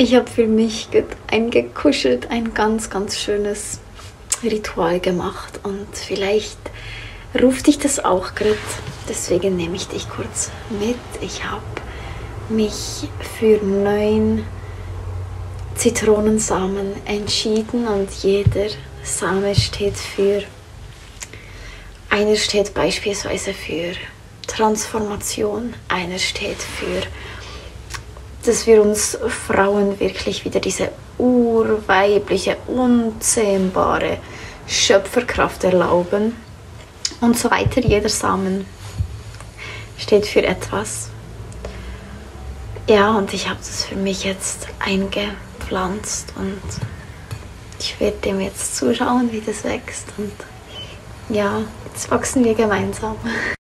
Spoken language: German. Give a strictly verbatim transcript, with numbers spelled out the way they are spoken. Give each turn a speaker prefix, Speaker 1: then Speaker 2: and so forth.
Speaker 1: Ich habe für mich eingekuschelt, ein ganz, ganz schönes Ritual gemacht und vielleicht ruft dich das auch gerade. Deswegen nehme ich dich kurz mit. Ich habe mich für neun Zitronensamen entschieden und jeder Same steht für, einer steht beispielsweise für Transformation, einer steht für, dass wir uns Frauen wirklich wieder diese urweibliche, unzähmbare Schöpferkraft erlauben und so weiter. Jeder Samen steht für etwas. Ja, und ich habe das für mich jetzt eingepflanzt und ich werde dem jetzt zuschauen, wie das wächst. Und ja, jetzt wachsen wir gemeinsam.